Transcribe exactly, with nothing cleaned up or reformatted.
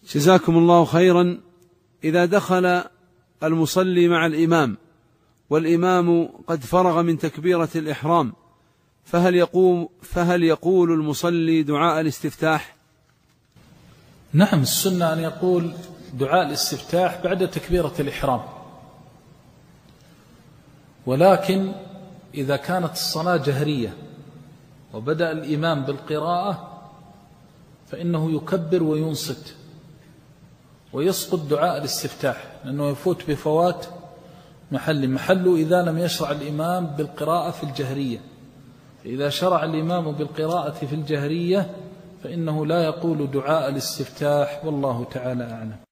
جزاكم الله خيرا. إذا دخل المصلي مع الإمام والإمام قد فرغ من تكبيرة الإحرام فهل يقوم فهل يقول المصلي دعاء الاستفتاح؟ نعم، السنة أن يقول دعاء الاستفتاح بعد تكبيرة الإحرام، ولكن إذا كانت الصلاة جهرية وبدأ الإمام بالقراءة فإنه يكبر وينصت ويسقط دعاء الاستفتاح، لأنه يفوت بفوات محل محله إذا لم يشرع الإمام بالقراءة في الجهرية. فإذا شرع الإمام بالقراءة في الجهرية فإنه لا يقول دعاء الاستفتاح، والله تعالى أعلم.